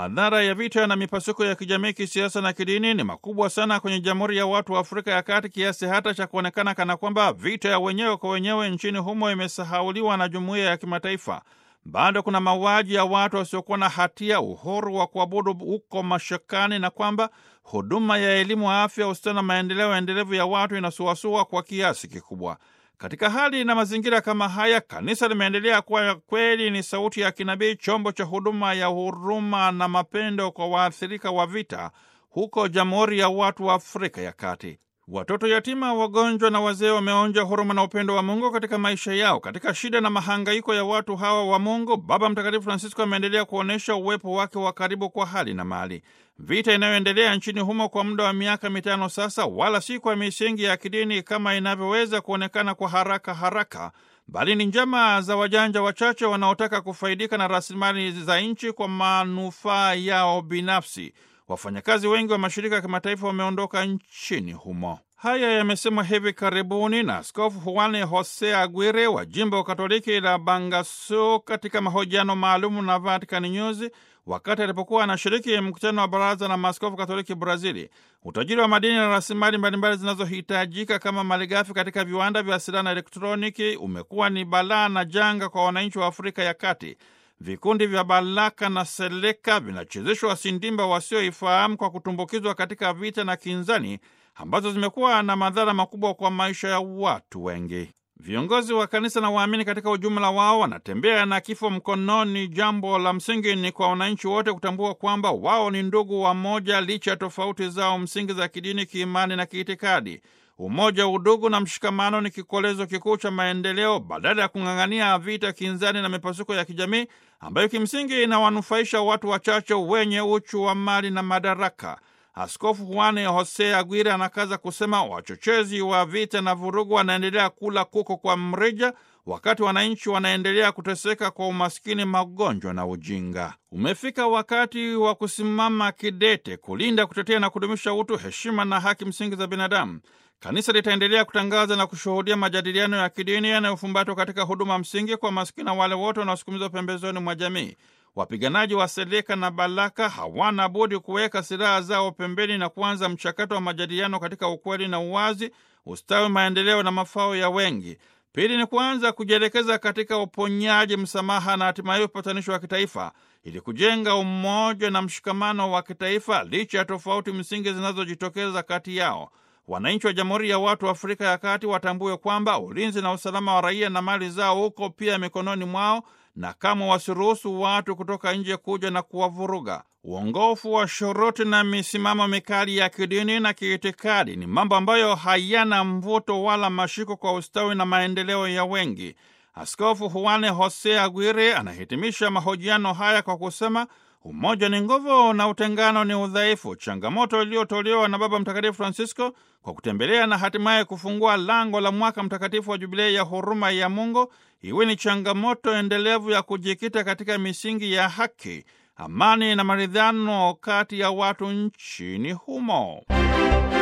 Madhara ya vita na mipasuko ya kijamii, kisiasa na kidini ni makubwa sana kwenye Jamhuri ya Watu wa Afrika ya Kati, kiasi hata cha kuonekana kana kwamba vita ya wenyewe kwa wenyewe nchini humo imesahauliwa na jumuiya ya kimataifa. Bado kuna mauaji ya watu wasiokuwa na hatia, uhuru wa kuabudu uko mashakani, na kwamba huduma ya elimu, afya, ustawi na maendeleo endelevu ya watu inasuasua kwa kiasi kikubwa. Katika hali na mazingira kama haya, kanisa limeendelea kuwa kweli ni sauti ya kinabii, chombo cha huduma ya huruma na mapendo kwa waathirika wa vita huko Jamhuri ya Watu wa Afrika ya Kati. Watoto yatima, wagonjwa na wazee wameonja huruma na upendo wa Mungu katika maisha yao. Katika shida na mahangaiko ya watu hawa wa Mungu, Baba Mtakatifu Francisco ameendelea kuonyesha uwepo wake wa karibu kwa hali na mali. Vita inayoendelea nchini humo kwa muda wa miaka 5 sasa, wala si kwa misingi ya kidini kama inavyoweza kuonekana kwa haraka, bali ni njama za wajanja wachache wanaotaka kufaidika na rasilimali za nchi kwa manufaa yao binafsi. Wafanyakazi wengi wa mashirika ya kimataifa wameondoka nchini humo. Haya yamesemwa hivi karibuni na Askofu Juan Jose Aguirre wa jimbo Katoliki la Bangassou katika mahojiano maalumu na Vatican News wakati alipokuwa anashiriki mkutano wa Baraza la Maaskofu Katoliki Brazili. Utajiri wa madini na rasilimali mbalimbali zinazohitajika kama malighafi katika viwanda vya silaha na elektroniki umekuwa ni balaa na janga kwa wananchi wa Afrika ya Kati. Vikundi vya Balaka na Seleka vinachezeshwa sindimba wasioifahamu kwa kutumbukizwa katika vita na kinzani ambazo zimekuwa na madhara makubwa kwa maisha ya watu wengi. Viongozi wa kanisa na waamini katika ujumla wao wanatembea na kifo mkononi. Jambo la msingi ni kwa wananchi wote kutambua kwamba wao ni ndugu wa moja licha ya tofauti zao msingi za kidini, kiimani na kiitikadi. Umoja, udugu na mshikamano ni kikolezo kikuu cha maendeleo, badala ya kung'ang'ania vita, kinzani na mipasuko ya kijamii ambayo kimsingi inawanufaisha watu wachache wenye uchu wa mali na madaraka. Askofu Juan Jose Aguirre anakaza kusema wachochezi wa vita na vurugu wanaendelea kula kuko kwa mrija, wakati wananchi wanaendelea kuteseka kwa umaskini, magonjwa na ujinga. Umefika wakati wa kusimama kidete, kulinda, kutetea na kudumisha utu, heshima na haki msingi za binadamu. Kanisa litaendelea kutangaza na kushuhudia majadiliano ya kidini yanayofumbatwa katika huduma msingi kwa maskini na wale wote wanaosukumizwa pembezoni mwa jamii. Wapiganaji wa Seleka na Balaka hawana budi kuweka silaha zao pembeni na kuanza mchakato wa majadiliano katika ukweli na uwazi, ustawi, maendeleo na mafao ya wengi. Pili ni kuanza kujielekeza katika uponyaji, msamaha na hatimaye upatanisho wa kitaifa ili kujenga umoja na mshikamano wa kitaifa licha ya tofauti msingi zinazojitokeza kati yao. Wananchi wa Jamhuri ya Watu wa Afrika ya Kati watambue kwamba ulinzi na usalama wa raia na mali zao huko pia mikononi mwao, na kama wasiruhusu watu kutoka nje kuja na kuwavuruga. Uongofu wa shuruti na misimamo mikali ya kidini na kiitikadi ni mambo ambayo hayana mvuto wala mashiko kwa ustawi na maendeleo ya wengi. Askofu Juan Jose Aguirre anahitimisha mahojiano haya kwa kusema umoja ni nguvu na utengano ni udhaifu, changamoto iliyotolewa na Baba Mtakatifu Francisco kwa kutembelea na hatimaye kufungua lango la mwaka mtakatifu wa Jubilei ya huruma ya Mungu iwe ni changamoto endelevu ya kujikita katika misingi ya haki, amani na maridhiano kati ya watu nchini humo.